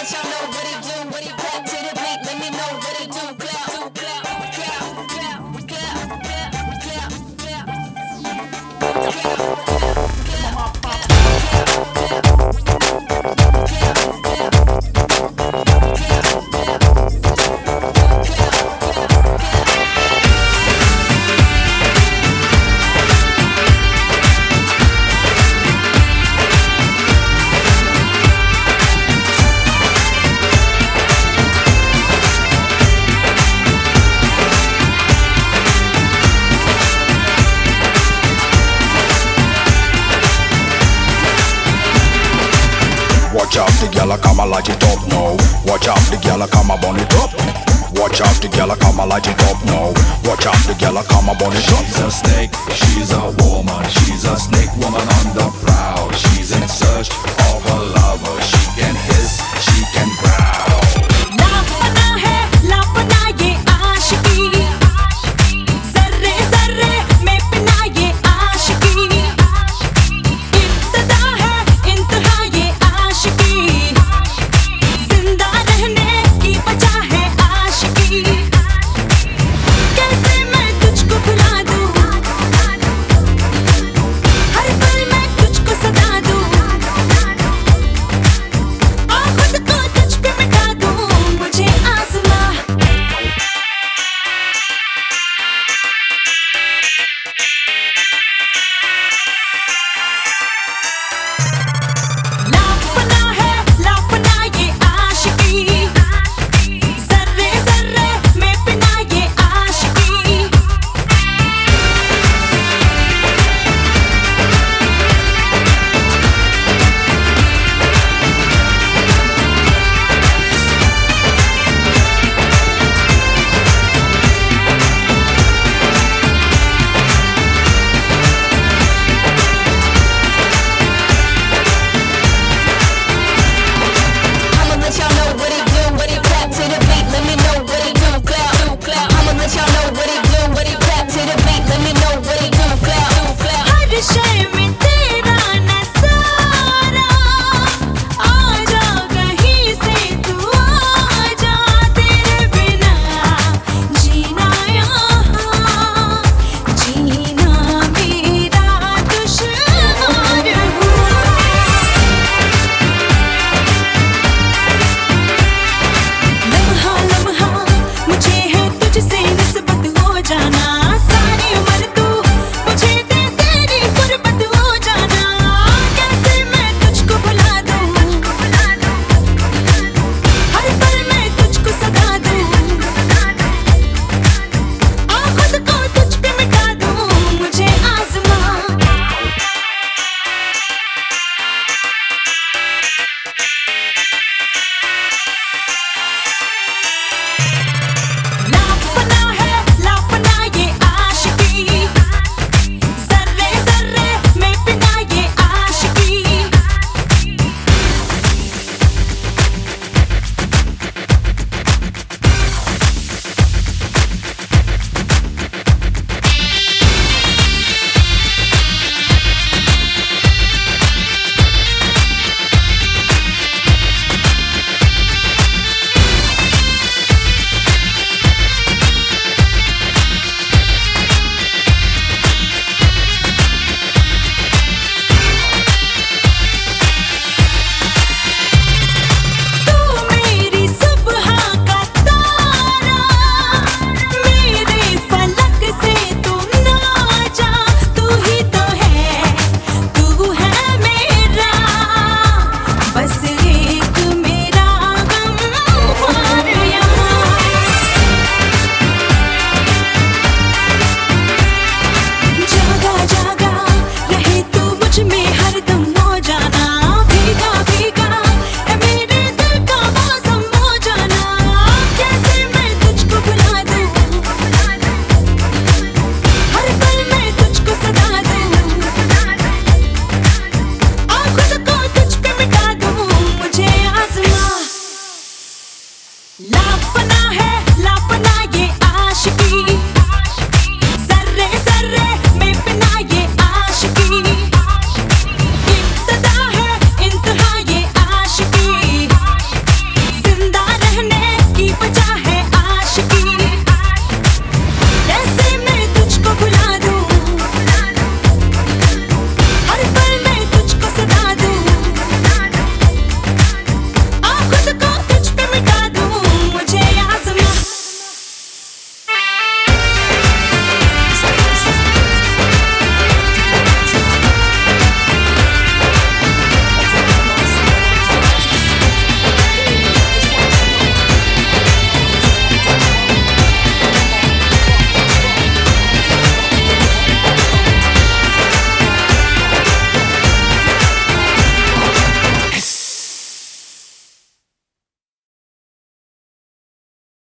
let y'all know what he do. What he clap to the beat, let me know what he do. Clap, clap, clap, clap, clap, clap, clap, clap, clap. Watch out, the gyal come a light it up now. Watch out, the gyal come a burn it up. Watch out, the gyal come a light it up now. Watch out, the gyal come a burn it up. She's a snake, she's a woman. She's a snake woman on the prowl. She's in search of a lover.